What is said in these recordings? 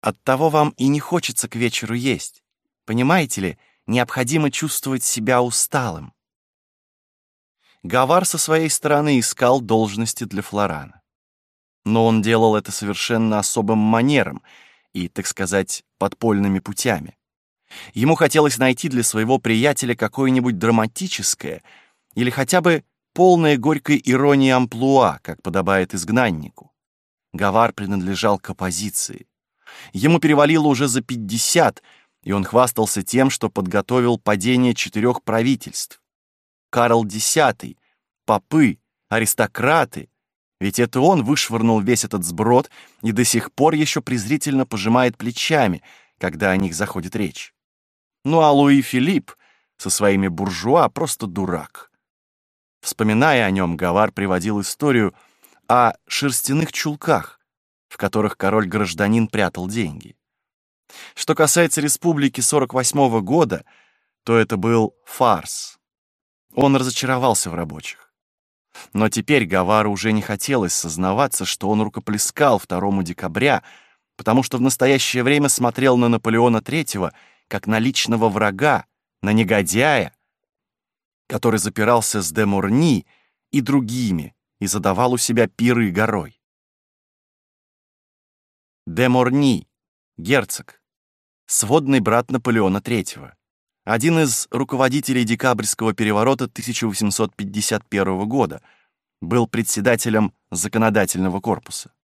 Оттого вам и не хочется к вечеру есть. Понимаете ли, необходимо чувствовать себя усталым. Гавар со своей стороны искал должности для Флорана. Но он делал это совершенно особым манером и, так сказать, подпольными путями. Ему хотелось найти для своего приятеля какое-нибудь драматическое или хотя бы полное горькой иронии амплуа, как подобает изгнаннику. Гавар принадлежал к оппозиции. Ему перевалило уже за 50, и он хвастался тем, что подготовил падение 4 правительств. Карл X, попы, аристократы. Ведь это он вышвырнул весь этот сброд и до сих пор еще презрительно пожимает плечами, когда о них заходит речь. Ну а Луи Филипп со своими буржуа просто дурак. Вспоминая о нем, Гавар приводил историю о шерстяных чулках, в которых король-гражданин прятал деньги. Что касается республики 48-го года, то это был фарс. Он разочаровался в рабочих. Но теперь Гавару уже не хотелось сознаваться, что он рукоплескал 2 декабря, потому что в настоящее время смотрел на Наполеона III как на личного врага, на негодяя, который запирался с де Морни и другими и задавал у себя пиры горой. Де Морни, герцог, сводный брат Наполеона III, один из руководителей декабрьского переворота 1851 года, был председателем законодательного корпуса.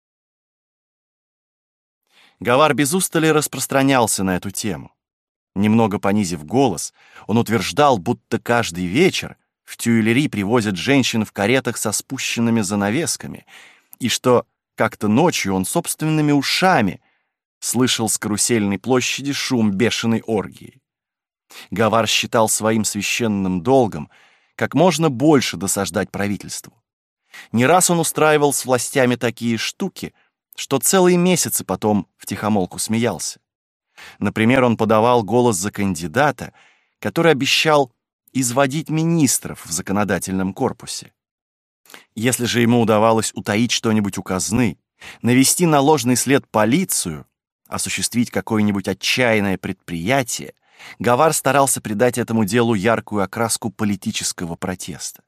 Гавар без устали распространялся на эту тему. Немного понизив голос, он утверждал, будто каждый вечер в Тюильри привозят женщин в каретах со спущенными занавесками, и что как-то ночью он собственными ушами слышал с карусельной площади шум бешеной оргии. Гавар считал своим священным долгом как можно больше досаждать правительству. Не раз он устраивал с властями такие штуки, что целые месяцы потом втихомолку смеялся. Например, он подавал голос за кандидата, который обещал изводить министров в законодательном корпусе. Если же ему удавалось утаить что-нибудь у казны, навести на ложный след полицию, осуществить какое-нибудь отчаянное предприятие, Гавар старался придать этому делу яркую окраску политического протеста.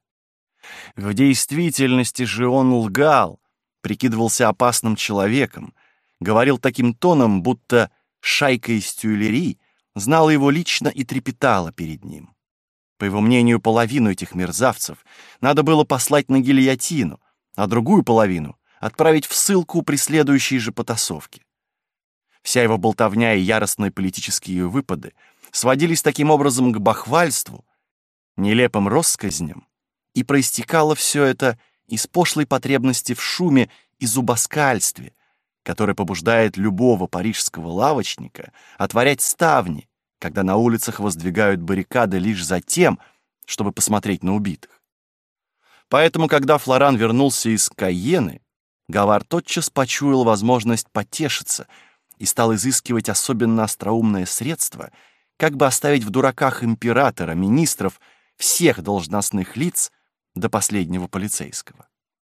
В действительности же он лгал, прикидывался опасным человеком, говорил таким тоном, будто шайка из Тюильри знала его лично и трепетала перед ним. По его мнению, половину этих мерзавцев надо было послать на гильотину, а другую половину отправить в ссылку при следующей же потасовке. Вся его болтовня и яростные политические выпады сводились таким образом к бахвальству, нелепым россказням, и проистекало все это из пошлой потребности в шуме и зубоскальстве, который побуждает любого парижского лавочника отворять ставни, когда на улицах воздвигают баррикады лишь за тем, чтобы посмотреть на убитых. Поэтому, когда Флоран вернулся из Кайены, Гавар тотчас почуял возможность потешиться и стал изыскивать особенно остроумное средство, как бы оставить в дураках императора, министров, всех должностных лиц до последнего полицейского.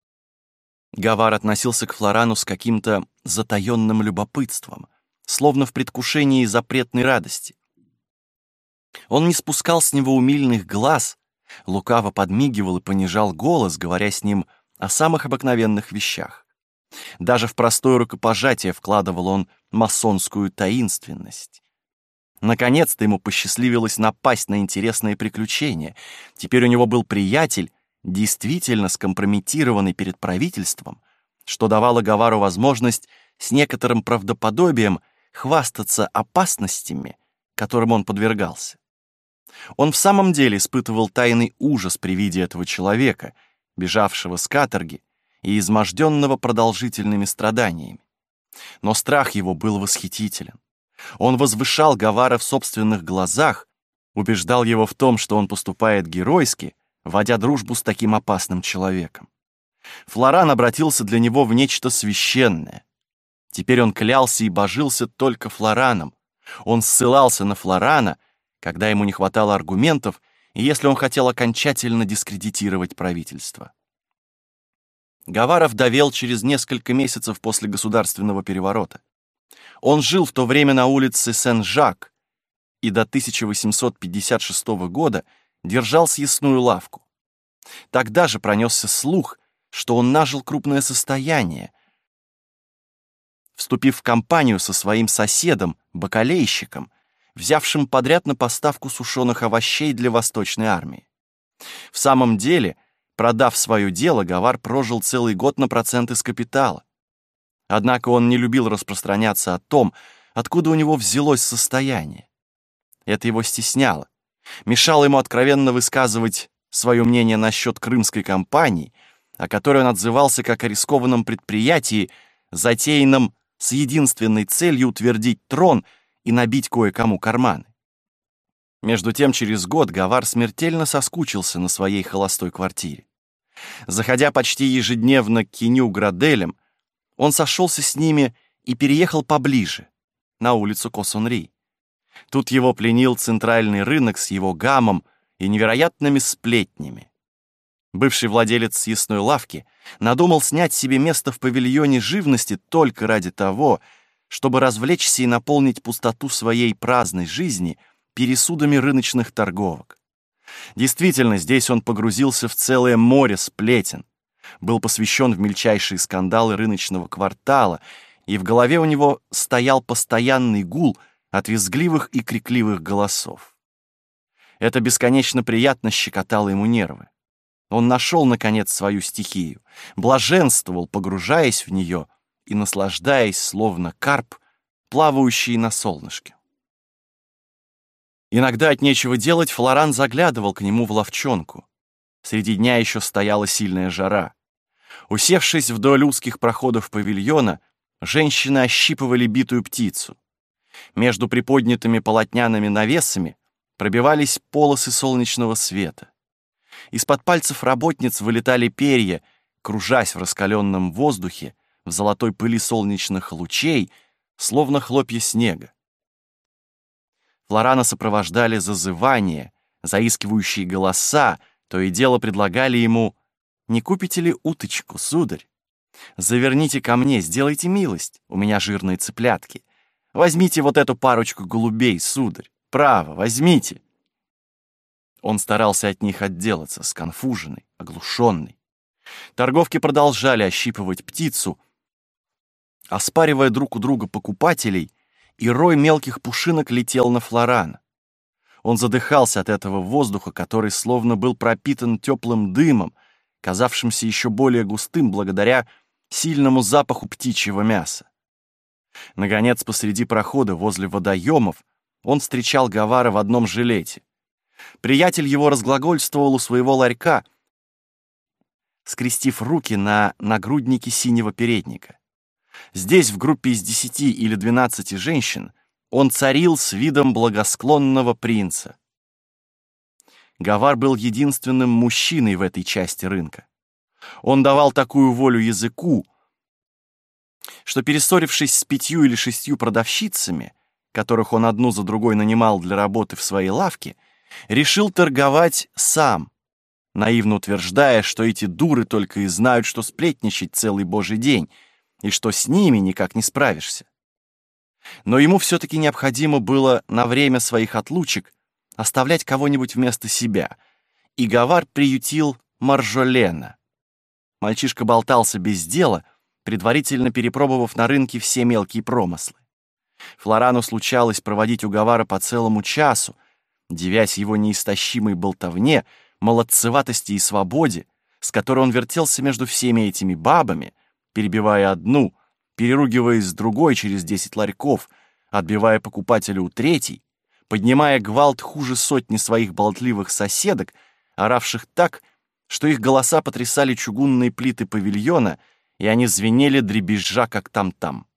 Гавар относился к Флорану с каким-то затаённым любопытством, словно в предвкушении запретной радости. Он не спускал с него умильных глаз, лукаво подмигивал и понижал голос, говоря с ним о самых обыкновенных вещах. Даже в простое рукопожатие вкладывал он масонскую таинственность. Наконец-то ему посчастливилось напасть на интересное приключение. Теперь у него был приятель, действительно скомпрометированный перед правительством, что давало Гавару возможность с некоторым правдоподобием хвастаться опасностями, которым он подвергался. Он в самом деле испытывал тайный ужас при виде этого человека, бежавшего с каторги и изможденного продолжительными страданиями. Но страх его был восхитителен. Он возвышал Гавара в собственных глазах, убеждал его в том, что он поступает геройски, водя дружбу с таким опасным человеком. Флоран обратился для него в нечто священное. Теперь он клялся и божился только Флораном. Он ссылался на Флорана, когда ему не хватало аргументов, и если он хотел окончательно дискредитировать правительство. Гавара вдовел через несколько месяцев после государственного переворота. Он жил в то время на улице Сен-Жак и до 1856 года держал съестную лавку. Тогда же пронесся слух, что он нажил крупное состояние, вступив в компанию со своим соседом, бакалейщиком, взявшим подряд на поставку сушеных овощей для Восточной армии. В самом деле, продав свое дело, Гавар прожил целый год на проценты с капитала. Однако он не любил распространяться о том, откуда у него взялось состояние. Это его стесняло, мешало ему откровенно высказывать свое мнение насчет крымской кампании, о которой он отзывался как о рискованном предприятии, затеянном с единственной целью утвердить трон и набить кое-кому карманы. Между тем, через год Гавар смертельно соскучился на своей холостой квартире. Заходя почти ежедневно к Кеню-Граделям, он сошелся с ними и переехал поближе, на улицу Косонри. Тут его пленил центральный рынок с его гамом и невероятными сплетнями. Бывший владелец съестной лавки надумал снять себе место в павильоне живности только ради того, чтобы развлечься и наполнить пустоту своей праздной жизни пересудами рыночных торговок. Действительно, здесь он погрузился в целое море сплетен, был посвящен в мельчайшие скандалы рыночного квартала, и в голове у него стоял постоянный гул от визгливых и крикливых голосов. Это бесконечно приятно щекотало ему нервы. Он нашел, наконец, свою стихию, блаженствовал, погружаясь в нее и наслаждаясь, словно карп, плавающий на солнышке. Иногда от нечего делать Флоран заглядывал к нему в лавчонку. Среди дня еще стояла сильная жара. Усевшись вдоль узких проходов павильона, женщины ощипывали битую птицу. Между приподнятыми полотняными навесами пробивались полосы солнечного света. Из-под пальцев работниц вылетали перья, кружась в раскаленном воздухе, в золотой пыли солнечных лучей, словно хлопья снега. Флорана сопровождали зазывания, заискивающие голоса, то и дело предлагали ему: «Не купите ли уточку, сударь? Заверните ко мне, сделайте милость, у меня жирные цыплятки. Возьмите вот эту парочку голубей, сударь, право, возьмите». Он старался от них отделаться, сконфуженный, оглушенный. Торговки продолжали ощипывать птицу, оспаривая друг у друга покупателей, и рой мелких пушинок летел на Флорана. Он задыхался от этого воздуха, который словно был пропитан теплым дымом, казавшимся еще более густым благодаря сильному запаху птичьего мяса. Наконец, посреди прохода возле водоемов он встречал Гавара в одном жилете. Приятель его разглагольствовал у своего ларька, скрестив руки на нагруднике синего передника. Здесь, в группе из 10 или 12 женщин, он царил с видом благосклонного принца. Гавар был единственным мужчиной в этой части рынка. Он давал такую волю языку, что, перессорившись с 5 или 6 продавщицами, которых он одну за другой нанимал для работы в своей лавке, решил торговать сам, наивно утверждая, что эти дуры только и знают, что сплетничать целый божий день, и что с ними никак не справишься. Но ему все-таки необходимо было на время своих отлучек оставлять кого-нибудь вместо себя, и Гавар приютил Маржолена. Мальчишка болтался без дела, предварительно перепробовав на рынке все мелкие промыслы. Флорану случалось проводить у Гавара по целому часу, дивясь его неистощимой болтовне, молодцеватости и свободе, с которой он вертелся между всеми этими бабами, перебивая одну, переругиваясь с другой через 10 ларьков, отбивая покупателя у третьей, поднимая гвалт хуже сотни своих болтливых соседок, оравших так, что их голоса потрясали чугунные плиты павильона, и они звенели дребезжа, как там-там.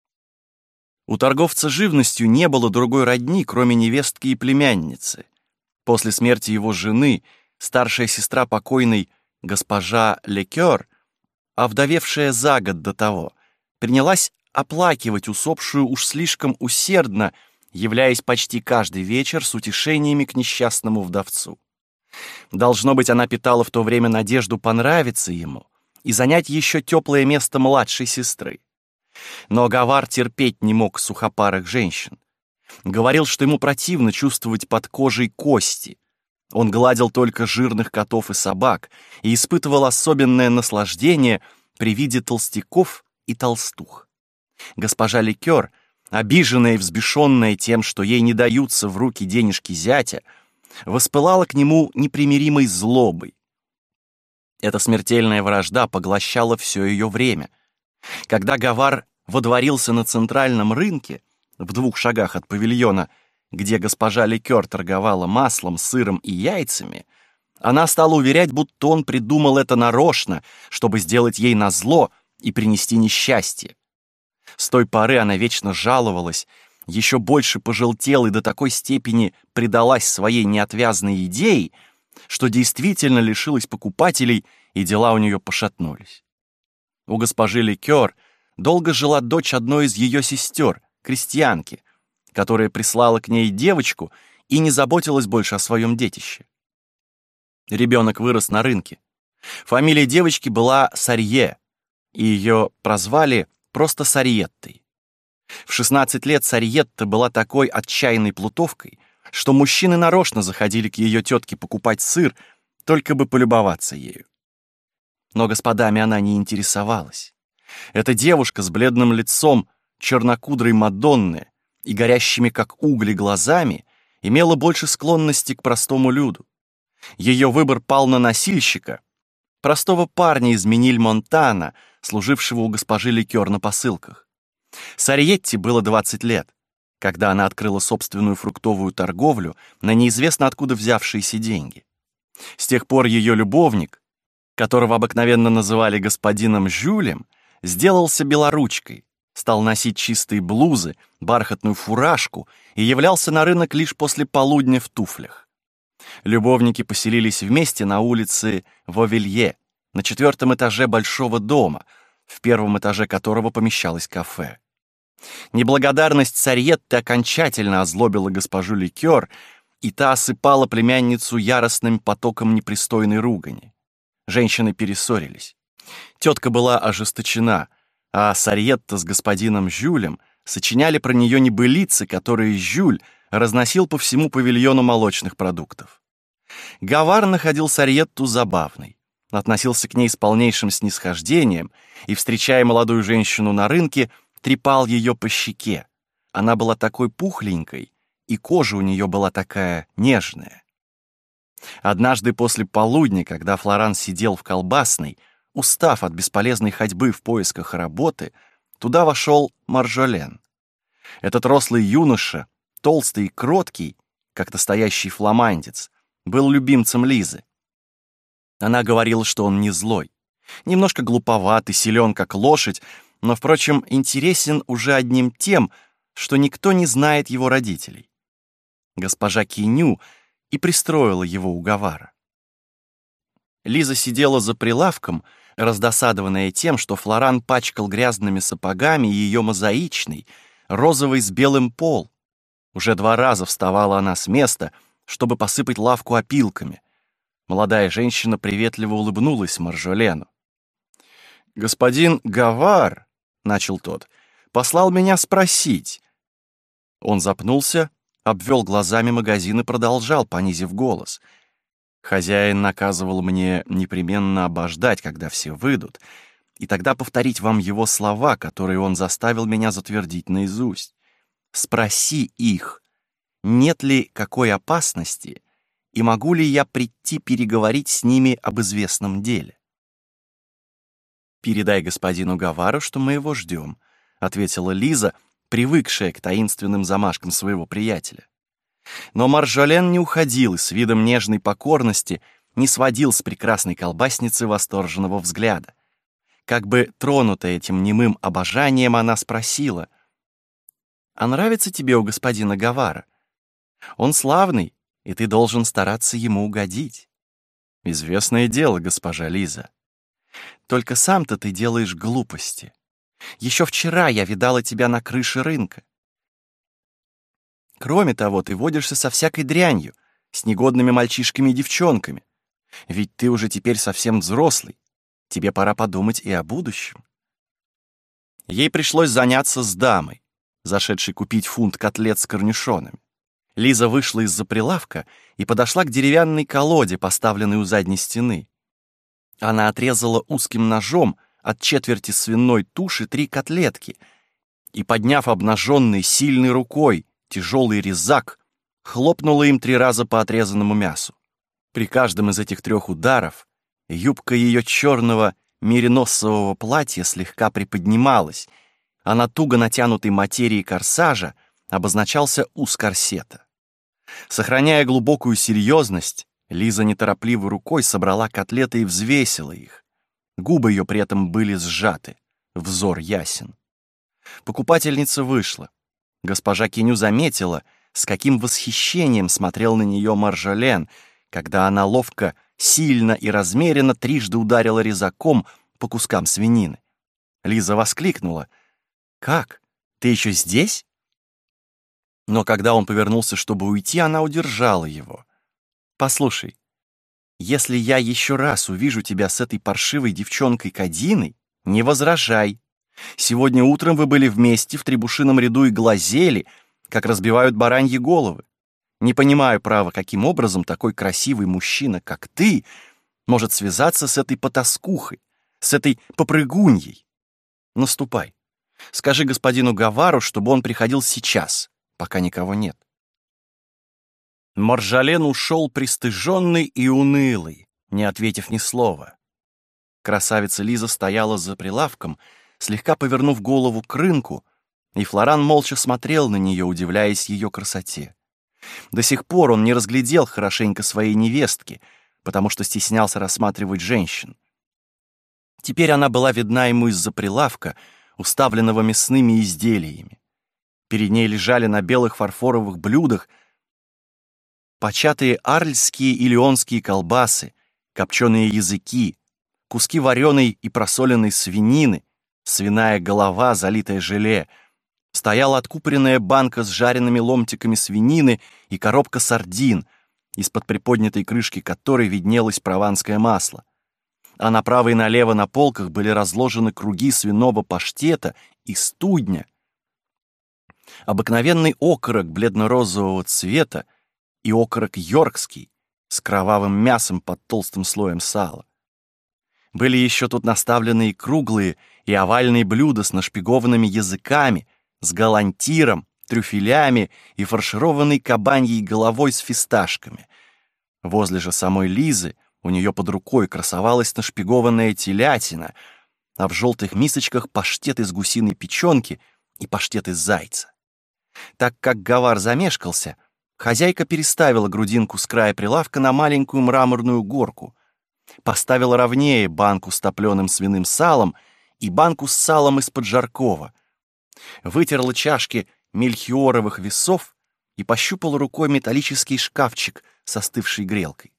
У торговца живностью не было другой родни, кроме невестки и племянницы. После смерти его жены старшая сестра покойной госпожа Лекер, овдовевшая за год до того, принялась оплакивать усопшую уж слишком усердно, являясь почти каждый вечер с утешениями к несчастному вдовцу. Должно быть, она питала в то время надежду понравиться ему и занять еще теплое место младшей сестры. Но Гавар терпеть не мог сухопарых женщин. Говорил, что ему противно чувствовать под кожей кости. Он гладил только жирных котов и собак и испытывал особенное наслаждение при виде толстяков и толстух. Госпожа Ликер, обиженная и взбешенная тем, что ей не даются в руки денежки зятя, воспылала к нему непримиримой злобой. Эта смертельная вражда поглощала все ее время. Когда Гавар водворился на центральном рынке, в 2 шагах от павильона, где госпожа Ликер торговала маслом, сыром и яйцами, она стала уверять, будто он придумал это нарочно, чтобы сделать ей назло и принести несчастье. С той поры она вечно жаловалась, еще больше пожелтела и до такой степени предалась своей неотвязной идее, что действительно лишилась покупателей, и дела у нее пошатнулись. У госпожи Ликер долго жила дочь одной из ее сестер, крестьянки, которая прислала к ней девочку и не заботилась больше о своем детище. Ребенок вырос на рынке. Фамилия девочки была Сарье, и ее прозвали просто Сарьеттой. В 16 лет Сарьетта была такой отчаянной плутовкой, что мужчины нарочно заходили к ее тетке покупать сыр, только бы полюбоваться ею. Но господами она не интересовалась. Эта девушка с бледным лицом, чернокудрой Мадонны и горящими, как угли, глазами имела больше склонности к простому люду. Ее выбор пал на носильщика, простого парня из Мениль-Монтана, служившего у госпожи Ликер на посылках. Сарьетте было 20 лет, когда она открыла собственную фруктовую торговлю на неизвестно откуда взявшиеся деньги. С тех пор ее любовник, которого обыкновенно называли господином Жюлем, сделался белоручкой, стал носить чистые блузы, бархатную фуражку и являлся на рынок лишь после полудня в туфлях. Любовники поселились вместе на улице Вовилье, на 4-м этаже большого дома, в 1-м этаже которого помещалось кафе. Неблагодарность Сарьетты окончательно озлобила госпожу Ликер, и та осыпала племянницу яростным потоком непристойной ругани. Женщины перессорились. Тетка была ожесточена, а Сарьетта с господином Жюлем сочиняли про нее небылицы, которые Жюль разносил по всему павильону молочных продуктов. Гавар находил Сарьетту забавной, относился к ней с полнейшим снисхождением и, встречая молодую женщину на рынке, трепал ее по щеке. Она была такой пухленькой, и кожа у нее была такая нежная. Однажды после полудня, когда Флоран сидел в колбасной, устав от бесполезной ходьбы в поисках работы, туда вошел Маржолен. Этот рослый юноша, толстый и кроткий, как настоящий фламандец, был любимцем Лизы. Она говорила, что он не злой, немножко глуповат и силен, как лошадь, но, впрочем, интересен уже одним тем, что никто не знает его родителей. Госпожа Киню и пристроила его у Гавара. Лиза сидела за прилавком, раздосадованная тем, что Флоран пачкал грязными сапогами ее мозаичный, розовый с белым пол. Уже 2 раза вставала она с места, чтобы посыпать лавку опилками. Молодая женщина приветливо улыбнулась Маржолену. «Господин Гавар», — начал тот, — «послал меня спросить». Он запнулся, обвел глазами магазин и продолжал, понизив голос. «Хозяин наказывал мне непременно обождать, когда все выйдут, и тогда повторить вам его слова, которые он заставил меня затвердить наизусть. Спроси их, нет ли какой опасности, и могу ли я прийти переговорить с ними об известном деле». «Передай господину Гавару, что мы его ждем», — ответила Лиза, привыкшая к таинственным замашкам своего приятеля. Но Маржолен не уходил и с видом нежной покорности не сводил с прекрасной колбасницы восторженного взгляда. Как бы тронутая этим немым обожанием, она спросила: «А нравится тебе у господина Гавара? Он славный, и ты должен стараться ему угодить». «Известное дело, госпожа Лиза. Только сам-то ты делаешь глупости. Еще вчера я видала тебя на крыше рынка. Кроме того, ты водишься со всякой дрянью, с негодными мальчишками и девчонками. Ведь ты уже теперь совсем взрослый. Тебе пора подумать и о будущем». Ей пришлось заняться с дамой, зашедшей купить фунт котлет с корнишонами. Лиза вышла из-за прилавка и подошла к деревянной колоде, поставленной у задней стены. Она отрезала узким ножом от четверти свиной туши 3 котлетки и, подняв обнаженной сильной рукой тяжелый резак, хлопнула им 3 раза по отрезанному мясу. При каждом из этих 3 ударов юбка ее черного мериносового платья слегка приподнималась, а на туго натянутой материи корсажа обозначался ус корсета. Сохраняя глубокую серьезность, Лиза неторопливой рукой собрала котлеты и взвесила их. Губы ее при этом были сжаты, взор ясен. Покупательница вышла. Госпожа Кеню заметила, с каким восхищением смотрел на нее Маржолен, когда она ловко, сильно и размеренно трижды ударила резаком по кускам свинины. Лиза воскликнула: «Как? Ты еще здесь?» Но когда он повернулся, чтобы уйти, она удержала его. «Послушай, если я еще раз увижу тебя с этой паршивой девчонкой Кадиной, не возражай. Сегодня утром вы были вместе в требушином ряду и глазели, как разбивают бараньи головы. Не понимаю, право, каким образом такой красивый мужчина, как ты, может связаться с этой потаскухой, с этой попрыгуньей. Наступай. Скажи господину Гавару, чтобы он приходил сейчас, пока никого нет». Маржолен ушел пристыженный и унылый, не ответив ни слова. Красавица Лиза стояла за прилавком, слегка повернув голову к рынку, и Флоран молча смотрел на нее, удивляясь ее красоте. До сих пор он не разглядел хорошенько своей невестки, потому что стеснялся рассматривать женщин. Теперь она была видна ему из-за прилавка, уставленного мясными изделиями. Перед ней лежали на белых фарфоровых блюдах початые арльские и леонские колбасы, копченые языки, куски вареной и просоленной свинины, свиная голова, залитая желе. Стояла откупоренная банка с жареными ломтиками свинины и коробка сардин, из-под приподнятой крышки которой виднелось прованское масло. А направо и налево на полках были разложены круги свиного паштета и студня, обыкновенный окорок бледно-розового цвета и окорок йоркский с кровавым мясом под толстым слоем сала. Были еще тут наставлены и круглые, и овальные блюда с нашпигованными языками, с галантиром, трюфелями и фаршированной кабаньей головой с фисташками. Возле же самой Лизы у нее под рукой красовалась нашпигованная телятина, а в желтых мисочках паштет из гусиной печенки и паштет из зайца. Так как Гавар замешкался, хозяйка переставила грудинку с края прилавка на маленькую мраморную горку, поставила ровнее банку с топленым свиным салом и банку с салом из-под жаркого, вытерла чашки мельхиоровых весов и пощупала рукой металлический шкафчик с остывшей грелкой.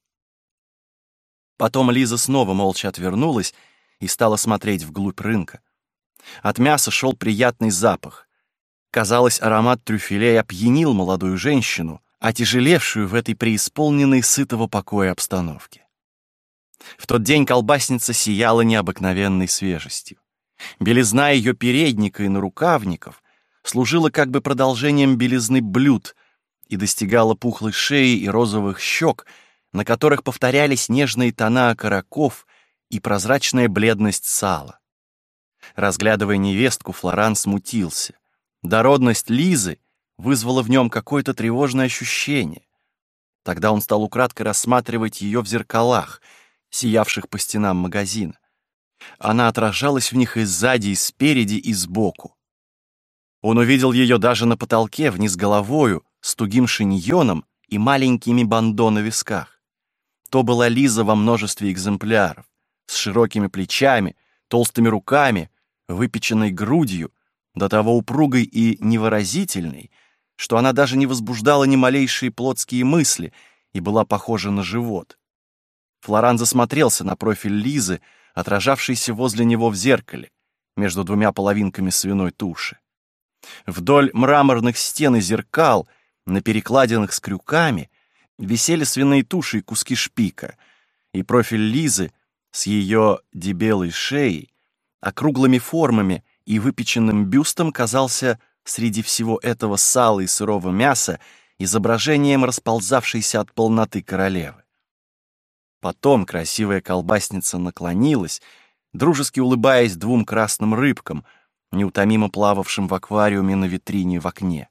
Потом Лиза снова молча отвернулась и стала смотреть вглубь рынка. От мяса шел приятный запах. Казалось, аромат трюфелей опьянил молодую женщину, отяжелевшую в этой преисполненной сытого покоя обстановке. В тот день колбасница сияла необыкновенной свежестью. Белизна ее передника и нарукавников служила как бы продолжением белизны блюд и достигала пухлой шеи и розовых щек, на которых повторялись нежные тона окороков и прозрачная бледность сала. Разглядывая невестку, Флоран смутился. Дородность Лизы вызвала в нем какое-то тревожное ощущение. Тогда он стал украдкой рассматривать ее в зеркалах, сиявших по стенам магазина. Она отражалась в них и сзади, и спереди, и сбоку. Он увидел ее даже на потолке, вниз головою, с тугим шиньоном и маленькими бандо на висках. То была Лиза во множестве экземпляров, с широкими плечами, толстыми руками, выпеченной грудью, до того упругой и невыразительной, что она даже не возбуждала ни малейшие плотские мысли и была похожа на живот. Флоран засмотрелся на профиль Лизы, отражавшийся возле него в зеркале, между двумя половинками свиной туши. Вдоль мраморных стен и зеркал, на перекладинах с крюками, висели свиные туши и куски шпика, и профиль Лизы с ее дебелой шеей, округлыми формами и выпеченным бюстом казался среди всего этого сала и сырого мяса изображением расползавшейся от полноты королевы. Потом красивая колбасница наклонилась, дружески улыбаясь двум красным рыбкам, неутомимо плававшим в аквариуме на витрине в окне.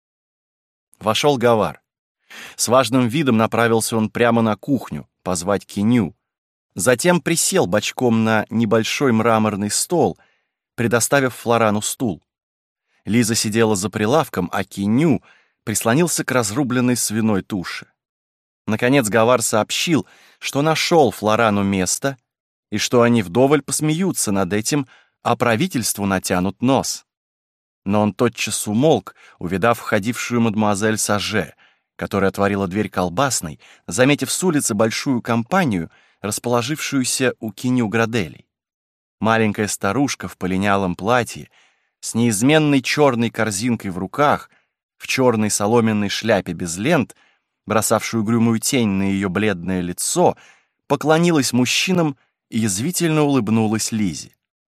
Вошел Гавар. С важным видом направился он прямо на кухню, позвать Киню. Затем присел бочком на небольшой мраморный стол, предоставив Флорану стул. Лиза сидела за прилавком, а Киню прислонился к разрубленной свиной туше. Наконец Гавар сообщил, что нашел Флорану место и что они вдоволь посмеются над этим, а правительству натянут нос. Но он тотчас умолк, увидав входившую мадемуазель Саже, которая отворила дверь колбасной, заметив с улицы большую компанию, расположившуюся у Киню Граделей. Маленькая старушка в полинялом платье, с неизменной черной корзинкой в руках, в черной соломенной шляпе без лент, бросавшую угрюмую тень на ее бледное лицо, поклонилась мужчинам и язвительно улыбнулась Лизе.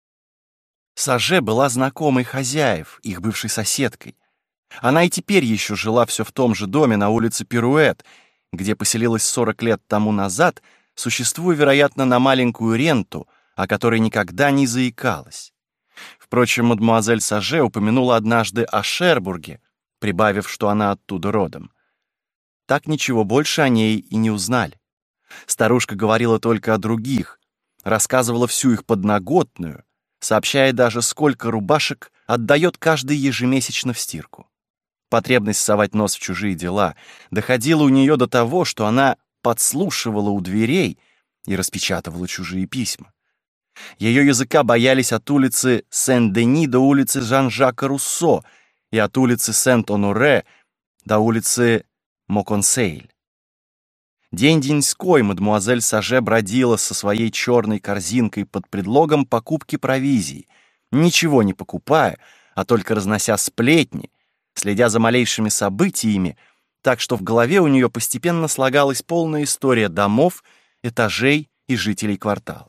Саже была знакомой хозяев, их бывшей соседкой. Она и теперь еще жила все в том же доме на улице Пируэт, где поселилась 40 лет тому назад, существуя, вероятно, на маленькую ренту, о которой никогда не заикалась. Впрочем, мадемуазель Саже упомянула однажды о Шербурге, прибавив, что она оттуда родом. Так ничего больше о ней и не узнали. Старушка говорила только о других, рассказывала всю их подноготную, сообщая даже, сколько рубашек отдает каждый ежемесячно в стирку. Потребность совать нос в чужие дела доходила у нее до того, что она подслушивала у дверей и распечатывала чужие письма. Ее языка боялись от улицы Сен-Дени до улицы Жан-Жака Руссо и от улицы Сент-Оноре до улицы Моконсейль. День-деньской мадемуазель Саже бродила со своей черной корзинкой под предлогом покупки провизии, ничего не покупая, а только разнося сплетни, следя за малейшими событиями, так что в голове у нее постепенно слагалась полная история домов, этажей и жителей квартала.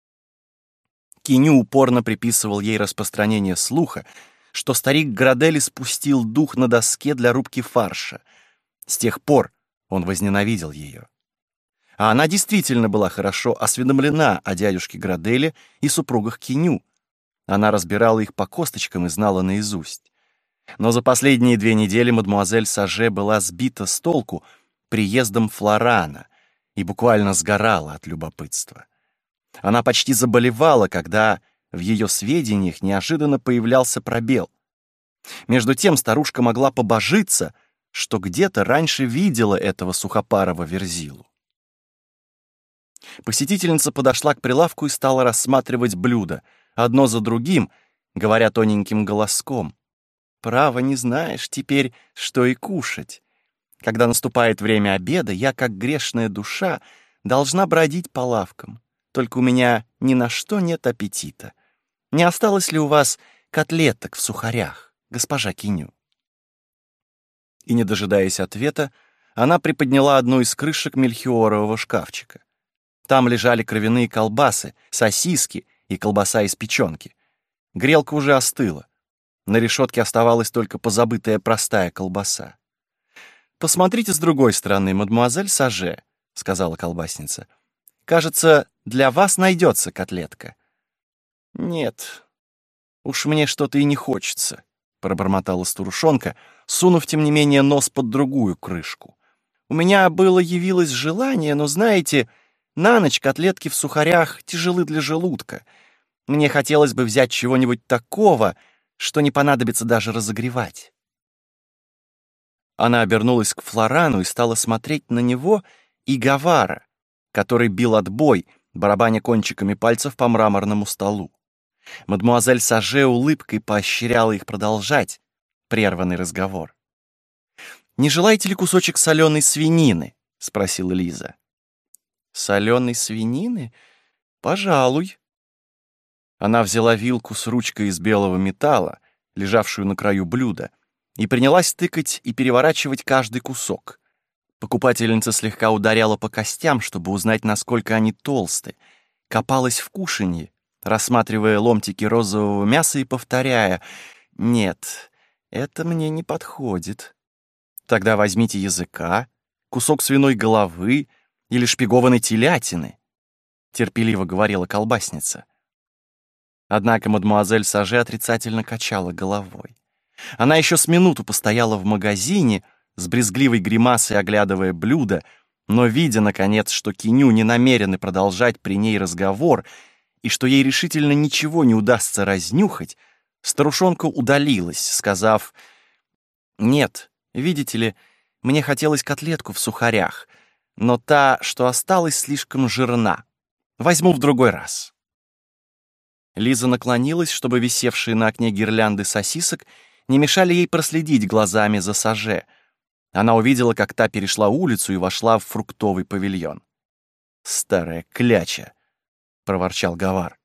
Киню упорно приписывал ей распространение слуха, что старик Градели спустил дух на доске для рубки фарша. С тех пор он возненавидел ее. А она действительно была хорошо осведомлена о дядюшке Граделе и супругах Киню. Она разбирала их по косточкам и знала наизусть. Но за последние 2 недели мадемуазель Саже была сбита с толку приездом Флорана и буквально сгорала от любопытства. Она почти заболевала, когда в ее сведениях неожиданно появлялся пробел. Между тем старушка могла побожиться, что где-то раньше видела этого сухопарого верзилу. Посетительница подошла к прилавку и стала рассматривать блюда, одно за другим, говоря тоненьким голоском. «Право, не знаешь теперь, что и кушать. Когда наступает время обеда, я, как грешная душа, должна бродить по лавкам. Только у меня ни на что нет аппетита. Не осталось ли у вас котлеток в сухарях, госпожа Киню?» И, не дожидаясь ответа, она приподняла одну из крышек мельхиорового шкафчика. Там лежали кровяные колбасы, сосиски и колбаса из печенки. Грелка уже остыла. На решетке оставалась только позабытая простая колбаса. «Посмотрите с другой стороны, мадемуазель Саже», — сказала колбасница. «Кажется, для вас найдется котлетка». «Нет, уж мне что-то и не хочется», — пробормотала старушонка, сунув, тем не менее, нос под другую крышку. «У меня явилось желание, но, знаете, на ночь котлетки в сухарях тяжелы для желудка. Мне хотелось бы взять чего-нибудь такого, что не понадобится даже разогревать». Она обернулась к Флорану и стала смотреть на него и Гавара, который бил отбой, барабаня кончиками пальцев по мраморному столу. Мадемуазель Саже улыбкой поощряла их продолжать прерванный разговор. «Не желаете ли кусочек соленой свинины?» — спросила Лиза. «Соленой свинины? Пожалуй». Она взяла вилку с ручкой из белого металла, лежавшую на краю блюда, и принялась тыкать и переворачивать каждый кусок. Покупательница слегка ударяла по костям, чтобы узнать, насколько они толсты, копалась в кушанье рассматривая ломтики розового мяса и повторяя: «Нет, это мне не подходит. Тогда возьмите языка, кусок свиной головы или шпигованной телятины», — терпеливо говорила колбасница. Однако мадемуазель Саже отрицательно качала головой. Она еще с минуту постояла в магазине, с брезгливой гримасой оглядывая блюдо, но, видя, наконец, что Киню не намерены продолжать при ней разговор и что ей решительно ничего не удастся разнюхать, старушонка удалилась, сказав: «Нет, видите ли, мне хотелось котлетку в сухарях, но та, что осталась, слишком жирна. Возьму в другой раз». Лиза наклонилась, чтобы висевшие на окне гирлянды сосисок не мешали ей проследить глазами за Саже. Она увидела, как та перешла улицу и вошла в фруктовый павильон. «Старая кляча!» — проворчал Гавар.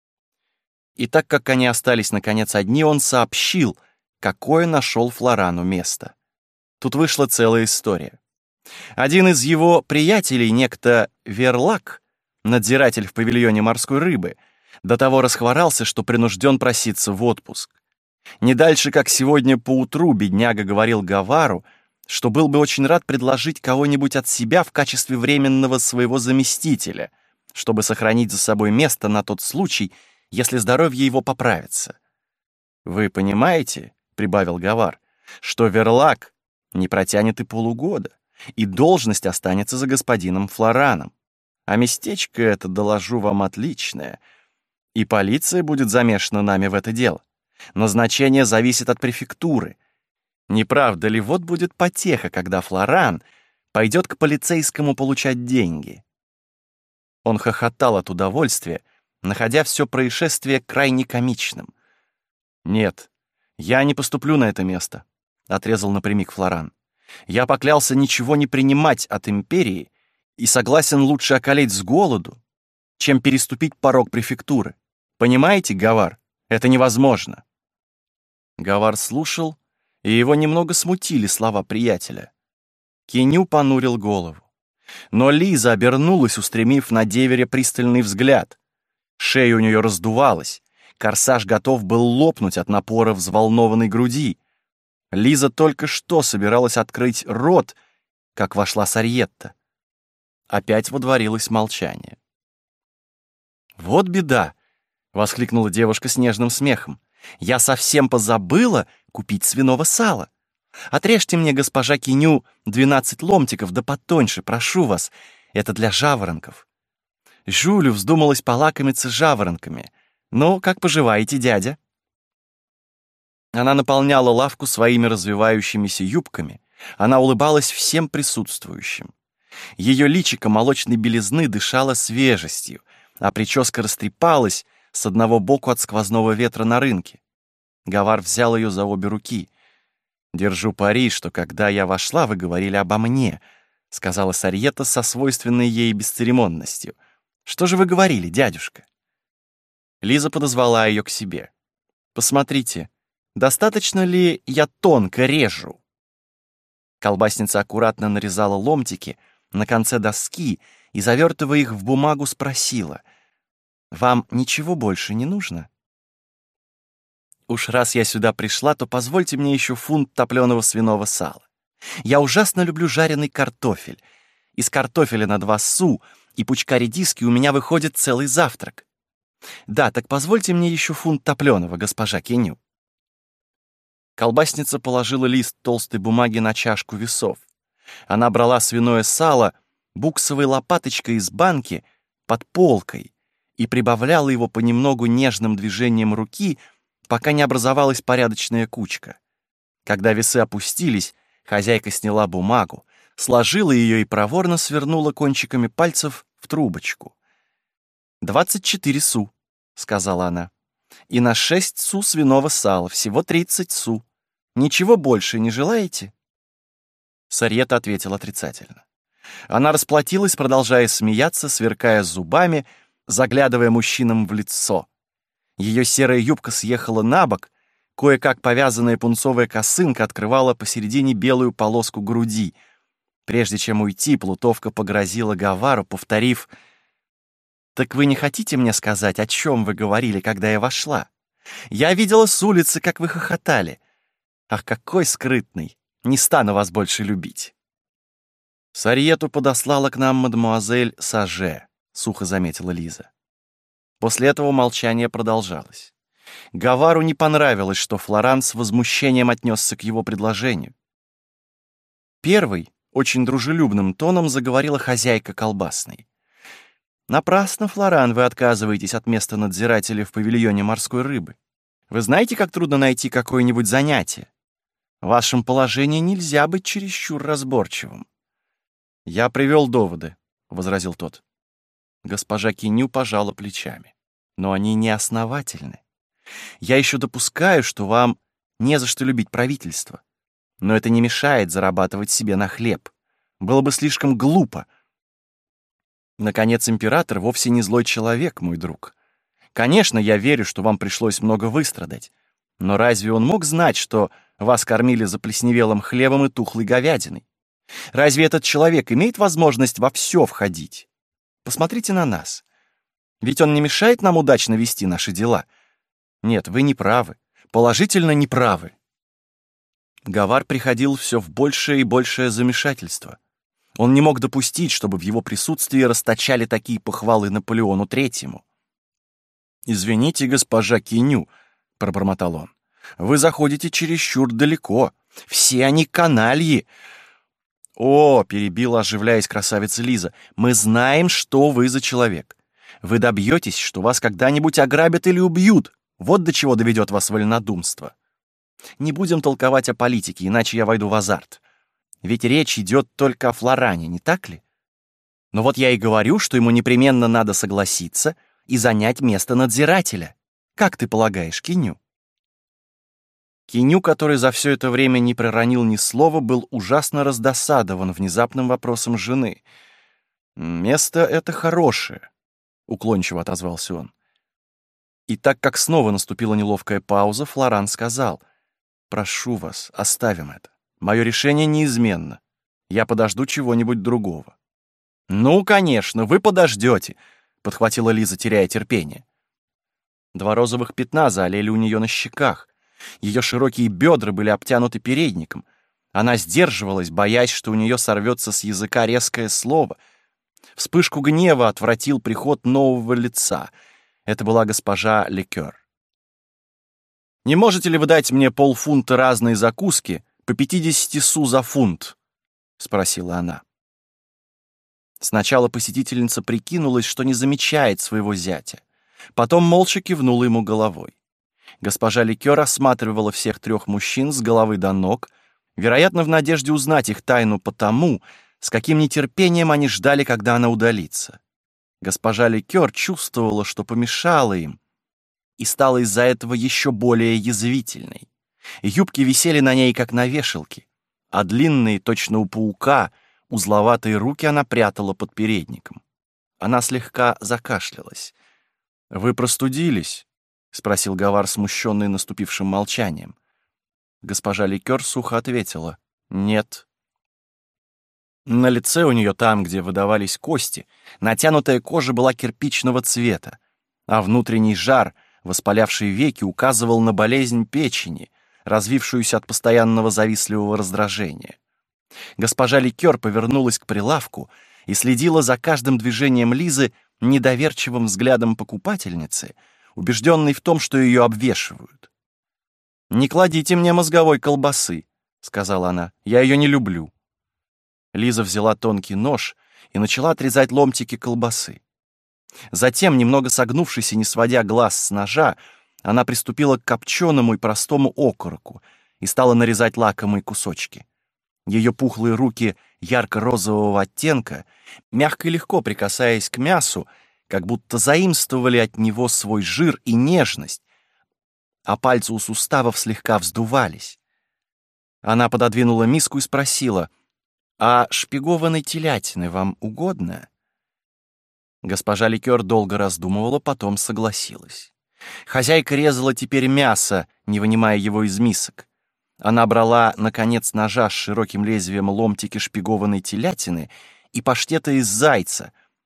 И так как они остались наконец одни, он сообщил, какое нашел Флорану место. Тут вышла целая история. Один из его приятелей, некто Верлак, надзиратель в павильоне морской рыбы, до того расхворался, что принужден проситься в отпуск. Не дальше, как сегодня поутру, бедняга говорил Гавару, что был бы очень рад предложить кого-нибудь от себя в качестве временного своего заместителя, чтобы сохранить за собой место на тот случай, если здоровье его поправится. «Вы понимаете, — прибавил Гавар, — что Верлак не протянет и полугода, и должность останется за господином Флораном. А местечко это, доложу вам, отличное, и полиция будет замешана нами в это дело. Назначение зависит от префектуры. Не правда ли, вот будет потеха, когда Флоран пойдет к полицейскому получать деньги?» Он хохотал от удовольствия, находя все происшествие крайне комичным. «Нет, я не поступлю на это место», — отрезал напрямик Флоран. «Я поклялся ничего не принимать от империи и согласен лучше околеть с голоду, чем переступить порог префектуры. Понимаете, Гавар, это невозможно». Гавар слушал, и его немного смутили слова приятеля. Киню понурил голову. Но Лиза обернулась, устремив на деверя пристальный взгляд. Шея у нее раздувалась, корсаж готов был лопнуть от напора взволнованной груди. Лиза только что собиралась открыть рот, как вошла Сарьетта. Опять водворилось молчание. «Вот беда!» — воскликнула девушка с нежным смехом. «Я совсем позабыла купить свиного сала. Отрежьте мне, госпожа Киню, 12 ломтиков, да потоньше, прошу вас. Это для жаворонков». Жюлю вздумалось полакомиться жаворонками. «Ну, как поживаете, дядя?» Она наполняла лавку своими развивающимися юбками. Она улыбалась всем присутствующим. Ее личико молочной белизны дышало свежестью, а прическа растрепалась с одного боку от сквозного ветра на рынке. Гавар взял ее за обе руки. «Держу пари, что когда я вошла, вы говорили обо мне», — сказала Сарьетта со свойственной ей бесцеремонностью. «Что же вы говорили, дядюшка?» Лиза подозвала ее к себе. «Посмотрите, достаточно ли я тонко режу?» Колбасница аккуратно нарезала ломтики на конце доски и, завертывая их в бумагу, спросила: «Вам ничего больше не нужно?» «Уж раз я сюда пришла, то позвольте мне еще фунт топленого свиного сала. Я ужасно люблю жареный картофель. Из картофеля на 2 су и пучка редиски у меня выходит целый завтрак. Да, так позвольте мне еще фунт топленого, госпожа Киню». Колбасница положила лист толстой бумаги на чашку весов. Она брала свиное сало буксовой лопаточкой из банки под полкой и прибавляла его понемногу нежным движением руки, пока не образовалась порядочная кучка. Когда весы опустились, хозяйка сняла бумагу, сложила ее и проворно свернула кончиками пальцев в трубочку. 24 су», — сказала она. «И на 6 су свиного сала, всего 30 су. Ничего больше не желаете?» Сарьетта ответила отрицательно. Она расплатилась, продолжая смеяться, сверкая зубами, заглядывая мужчинам в лицо. Ее серая юбка съехала на бок, кое-как повязанная пунцовая косынка открывала посередине белую полоску груди. Прежде чем уйти, плутовка погрозила Гавару, повторив: Так вы не хотите мне сказать, о чем вы говорили, когда я вошла? Я видела с улицы, как вы хохотали. Ах, какой скрытный! Не стану вас больше любить. Сарьету подослала к нам мадемуазель Саже, сухо заметила Лиза. После этого молчание продолжалось. Гавару не понравилось, что Флоран с возмущением отнесся к его предложению. Первый, очень дружелюбным тоном заговорила хозяйка колбасной. «Напрасно, Флоран, вы отказываетесь от места надзирателя в павильоне морской рыбы. Вы знаете, как трудно найти какое-нибудь занятие? В вашем положении нельзя быть чересчур разборчивым». «Я привел доводы», — возразил тот. Госпожа Киню пожала плечами. «Но они неосновательны. Я еще допускаю, что вам не за что любить правительство. Но это не мешает зарабатывать себе на хлеб. Было бы слишком глупо. Наконец, император вовсе не злой человек, мой друг. Конечно, я верю, что вам пришлось много выстрадать. Но разве он мог знать, что вас кормили заплесневелым хлебом и тухлой говядиной? Разве этот человек имеет возможность во все входить? Посмотрите на нас. Ведь он не мешает нам удачно вести наши дела. Нет, вы не правы. Положительно не правы». Гавар приходил все в большее и большее замешательство. Он не мог допустить, чтобы в его присутствии расточали такие похвалы Наполеону Третьему. «Извините, госпожа Киню», — пробормотал он, — «вы заходите чересчур далеко. Все они канальи». «О», — перебила, оживляясь красавица Лиза, — «мы знаем, что вы за человек. Вы добьетесь, что вас когда-нибудь ограбят или убьют. Вот до чего доведет вас вольнодумство. Не будем толковать о политике, иначе я войду в азарт. Ведь речь идет только о Флоране, не так ли? Но вот я и говорю, что ему непременно надо согласиться и занять место надзирателя. Как ты полагаешь, Киню?» Киню, который за все это время не проронил ни слова, был ужасно раздосадован внезапным вопросом жены. «Место это хорошее», — уклончиво отозвался он. И так как снова наступила неловкая пауза, Флоран сказал: «Прошу вас, оставим это. Мое решение неизменно. Я подожду чего-нибудь другого». «Ну, конечно, вы подождете», — подхватила Лиза, теряя терпение. 2 розовых пятна заолели у нее на щеках. Ее широкие бедра были обтянуты передником. Она сдерживалась, боясь, что у нее сорвется с языка резкое слово. Вспышку гнева отвратил приход нового лица. Это была госпожа Ликер. «Не можете ли вы дать мне полфунта разной закуски по 50 су за фунт?» — спросила она. Сначала посетительница прикинулась, что не замечает своего зятя. Потом молча кивнула ему головой. Госпожа Ликер осматривала всех 3 мужчин с головы до ног, вероятно, в надежде узнать их тайну по тому, с каким нетерпением они ждали, когда она удалится. Госпожа Ликер чувствовала, что помешала им, и стала из-за этого еще более язвительной. Юбки висели на ней, как на вешалке, а длинные, точно у паука, узловатые руки она прятала под передником. Она слегка закашлялась. «Вы простудились?» — спросил Гавар, смущенный наступившим молчанием. Госпожа Ликер сухо ответила: «Нет». На лице у нее, там, где выдавались кости, натянутая кожа была кирпичного цвета, а внутренний жар, воспалявший веки, указывал на болезнь печени, развившуюся от постоянного завистливого раздражения. Госпожа Ликер повернулась к прилавку и следила за каждым движением Лизы недоверчивым взглядом покупательницы, убежденной в том, что ее обвешивают. «Не кладите мне мозговой колбасы», — сказала она, — «я ее не люблю». Лиза взяла тонкий нож и начала отрезать ломтики колбасы. Затем, немного согнувшись и не сводя глаз с ножа, она приступила к копченому и простому окороку и стала нарезать лакомые кусочки. Ее пухлые руки ярко-розового оттенка, мягко и легко прикасаясь к мясу, как будто заимствовали от него свой жир и нежность, а пальцы у суставов слегка вздувались. Она пододвинула миску и спросила: «А шпигованной телятины вам угодно?» Госпожа Ликер долго раздумывала, потом согласилась. Хозяйка резала теперь мясо, не вынимая его из мисок. Она брала, наконец, ножа с широким лезвием ломтики шпигованной телятины и паштета из зайца,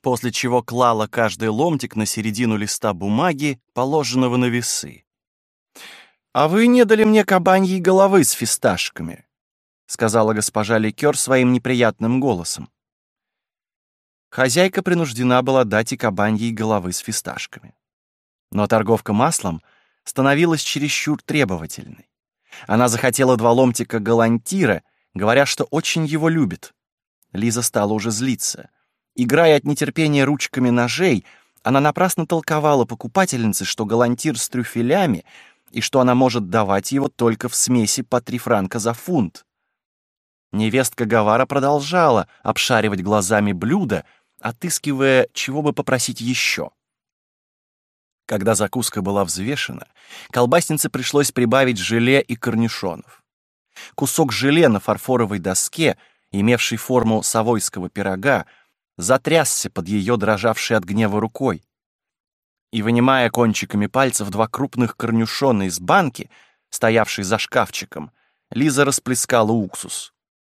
после чего клала каждый ломтик на середину листа бумаги, положенного на весы. «А вы не дали мне кабаньей головы с фисташками», — сказала госпожа Ликер своим неприятным голосом. Хозяйка принуждена была дать и кабаньей головы с фисташками. Но торговка маслом становилась чересчур требовательной. Она захотела 2 ломтика галантира, говоря, что очень его любит. Лиза стала уже злиться. Играя от нетерпения ручками ножей, она напрасно толковала покупательнице, что галантир с трюфелями и что она может давать его только в смеси по 3 франка за фунт. Невестка Гавара продолжала обшаривать глазами блюдо, отыскивая, чего бы попросить еще. Когда закуска была взвешена, колбаснице пришлось прибавить желе и корнишонов. Кусок желе на фарфоровой доске, имевший форму совойского пирога, затрясся под ее дрожавшей от гнева рукой. И, вынимая кончиками пальцев 2 крупных корнишона из банки, стоявшей за шкафчиком, Лиза расплескала уксус.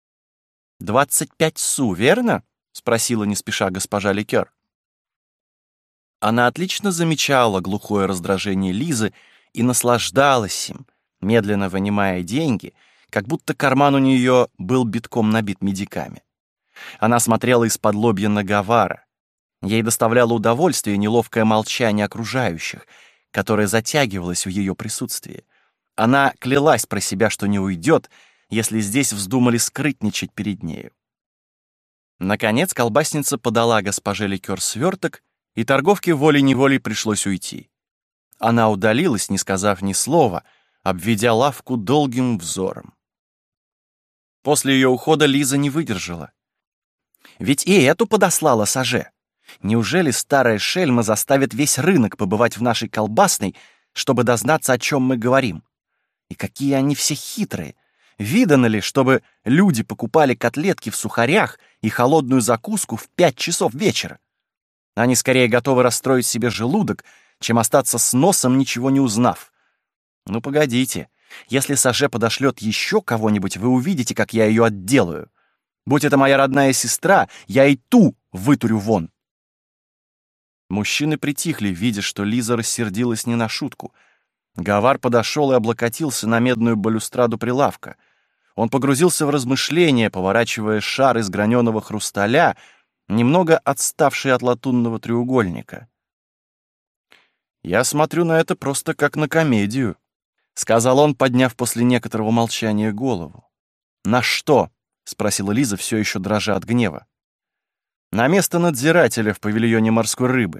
25 су, верно? — спросила не спеша госпожа Ликер. Она отлично замечала глухое раздражение Лизы и наслаждалась им, медленно вынимая деньги, как будто карман у нее был битком набит медиками. Она смотрела из-под лобья на Гавара. Ей доставляло удовольствие неловкое молчание окружающих, которое затягивалось в ее присутствии. Она клялась про себя, что не уйдет, если здесь вздумали скрытничать перед нею. Наконец колбасница подала госпоже Ликер сверток, и торговке волей-неволей пришлось уйти. Она удалилась, не сказав ни слова, обведя лавку долгим взором. После ее ухода Лиза не выдержала. Ведь и эту подослала Саже. Неужели старая шельма заставит весь рынок побывать в нашей колбасной, чтобы дознаться, о чем мы говорим? И какие они все хитрые! Видано ли, чтобы люди покупали котлетки в сухарях и холодную закуску в 5 часов вечера? Они скорее готовы расстроить себе желудок, чем остаться с носом, ничего не узнав. Ну, погодите, если Саже подошлет еще кого-нибудь, вы увидите, как я ее отделаю. Будь это моя родная сестра, я и ту вытурю вон. Мужчины притихли, видя, что Лиза рассердилась не на шутку. Гавар подошел и облокотился на медную балюстраду прилавка. Он погрузился в размышления, поворачивая шар из граненого хрусталя, немного отставший от латунного треугольника. «Я смотрю на это просто как на комедию», — сказал он, подняв после некоторого молчания голову. «На что?» — спросила Лиза, все еще дрожа от гнева. «На место надзирателя в павильоне морской рыбы».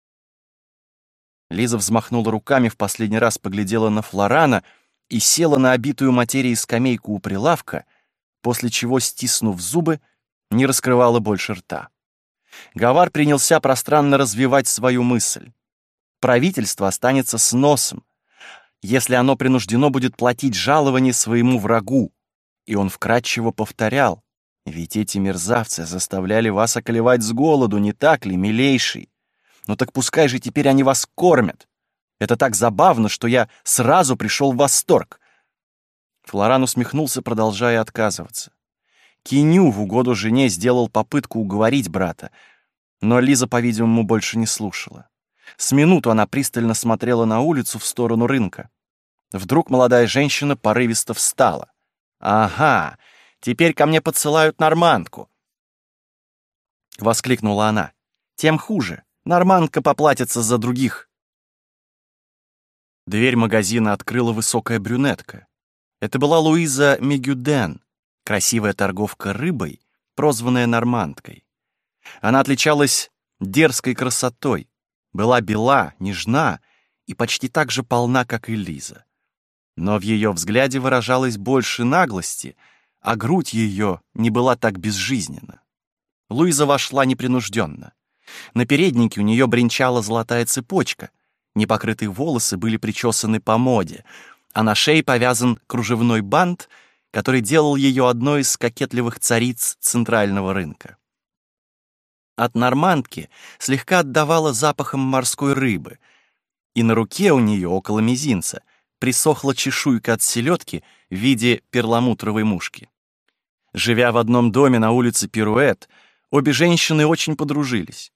Лиза взмахнула руками, в последний раз поглядела на Флорана и села на обитую материей скамейку у прилавка, после чего, стиснув зубы, не раскрывала больше рта. Гавар принялся пространно развивать свою мысль. Правительство останется с носом, если оно принуждено будет платить жалование своему врагу. И он вкратчиво повторял: «Ведь эти мерзавцы заставляли вас околевать с голоду, не так ли, милейший? Ну так пускай же теперь они вас кормят. Это так забавно, что я сразу пришел в восторг». Флоран усмехнулся, продолжая отказываться. Киню в угоду жене сделал попытку уговорить брата, но Лиза, по-видимому, больше не слушала. С минуту она пристально смотрела на улицу в сторону рынка. Вдруг молодая женщина порывисто встала. «Ага, теперь ко мне подсылают нормандку!» — воскликнула она. «Тем хуже. Нормандка поплатится за других». Дверь магазина открыла высокая брюнетка. Это была Луиза Мегюден, красивая торговка рыбой, прозванная нормандкой. Она отличалась дерзкой красотой, была бела, нежна и почти так же полна, как и Лиза. Но в ее взгляде выражалось больше наглости, а грудь ее не была так безжизненна. Луиза вошла непринужденно. На переднике у нее бренчала золотая цепочка, непокрытые волосы были причесаны по моде, а на шее повязан кружевной бант, который делал ее одной из кокетливых цариц центрального рынка. От нормандки слегка отдавало запахом морской рыбы, и на руке у нее, около мизинца, присохла чешуйка от селедки в виде перламутровой мушки. Живя в одном доме на улице Пируэт, обе женщины очень подружились.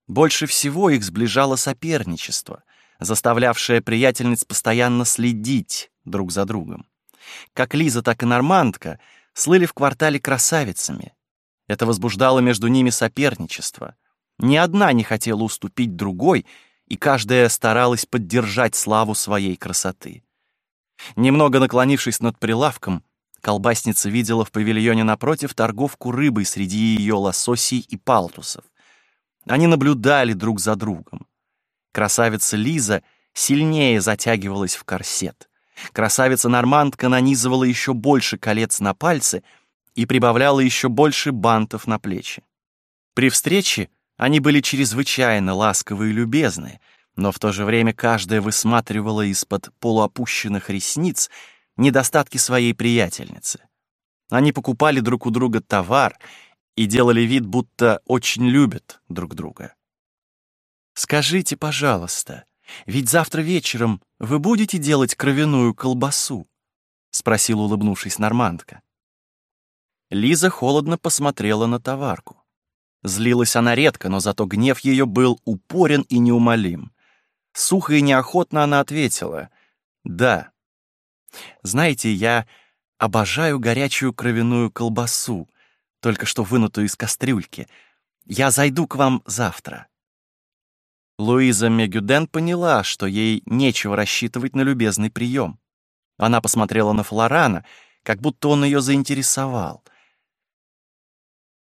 Больше всего их сближало соперничество, заставлявшее приятельниц постоянно следить друг за другом. Как Лиза, так и нормандка слыли в квартале красавицами. Это возбуждало между ними соперничество. Ни одна не хотела уступить другой, и каждая старалась поддержать славу своей красоты. Немного наклонившись над прилавком, колбасница видела в павильоне напротив торговку рыбой среди ее лососей и палтусов. Они наблюдали друг за другом. Красавица Лиза сильнее затягивалась в корсет. Красавица-нормандка нанизывала еще больше колец на пальцы и прибавляла еще больше бантов на плечи. При встрече они были чрезвычайно ласковы и любезны, но в то же время каждая высматривала из-под полуопущенных ресниц недостатки своей приятельницы. Они покупали друг у друга товар и делали вид, будто очень любят друг друга. «Скажите, пожалуйста, ведь завтра вечером вы будете делать кровяную колбасу?» — спросила, улыбнувшись, нормандка. Лиза холодно посмотрела на товарку. Злилась она редко, но зато гнев ее был упорен и неумолим. Сухо и неохотно она ответила: «Да. Знаете, я обожаю горячую кровяную колбасу, только что вынутую из кастрюльки. Я зайду к вам завтра». Луиза Мегюден поняла, что ей нечего рассчитывать на любезный прием. Она посмотрела на Флорана, как будто он ее заинтересовал —